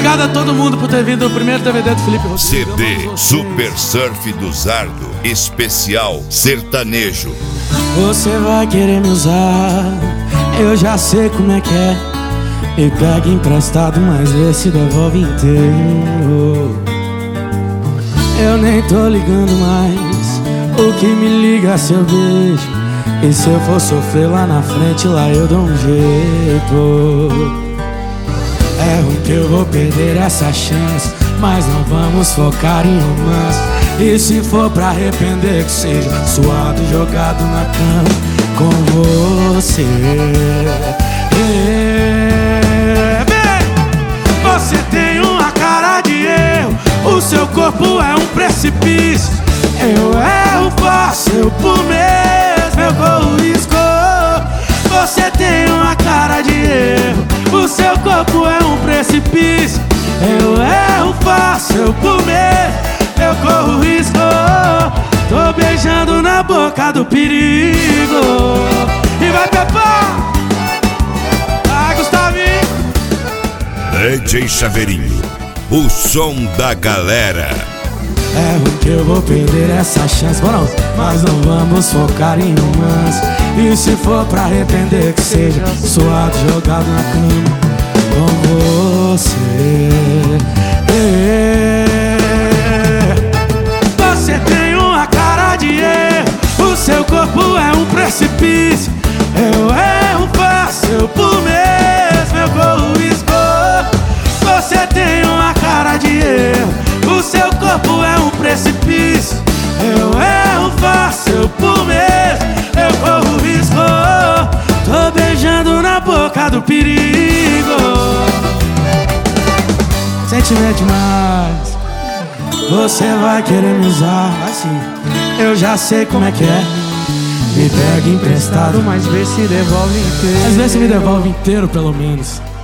Obrigado a todo mundo por ter vindo ao primeiro DVD do Felipe Rodrigues. CD Super Surf do Zardo, especial sertanejo. Você vai querer me usar, eu já sei como é que é. Me pega emprestado, mas vê se devolve inteiro. Eu nem tô ligando mais, o que me liga é seu beijo. E se eu for sofrer lá na frente, lá eu dou um jeito. É ruim que eu vou perder essa chance, mas não vamos focar em romance. E se for pra arrepender, que seja suado, jogado na cama com você. Você tem uma cara de erro, o seu corpo é um precipício. Eu erro, faço eu por mesmo, eu corro risco. Você tem uma cara de erro, o seu corpo é um precipício. Eu erro, faço eu por mesmo, eu corro risco. Tô beijando na boca do perigo. E vai Pepá, vai Gustavinho. DJ Chaveirinho, o som da galera. É ruim que eu vou perder essa chance, mas não vamos focar em romance. E se for pra arrepender, que seja suado, jogado na cama com você. Você tem uma cara de erro, o seu corpo é um precipício. Eu erro, faço eu por mesmo, eu corro risco. Você tem uma cara de erro, o seu corpo é um precipício. Eu erro, faço eu por mesmo, eu corro risco. Tô beijando na boca do perigo. Sentimento demais. Você vai querer me usar, assim, eu já sei como é que é. Me pega emprestado, mas vê se devolve inteiro. Mas vê se me devolve inteiro, pelo menos.